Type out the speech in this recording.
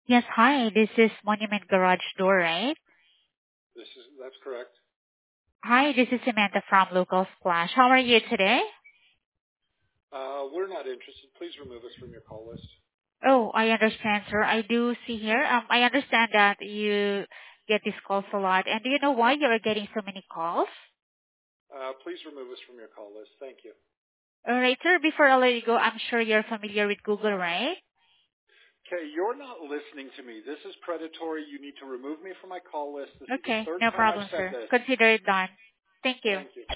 Yes, hi. This is Monument Garage Door, right? That's correct. Hi, this is Samantha from Local Splash. How are you today? We're not interested. Please remove us from your call list. Oh, I understand, sir. I do see here. I understand that you get these calls a lot. And do you know why you are getting so many calls? Please remove us from your call list. Thank you. All right, sir. Before I let you go, I'm sure you're familiar with Google, right? Okay, you're not listening to me. This is predatory. You need to remove me from my call list. This is the Okay, third no time I've problem, said sir. this. Consider it done. Thank you. Thank you.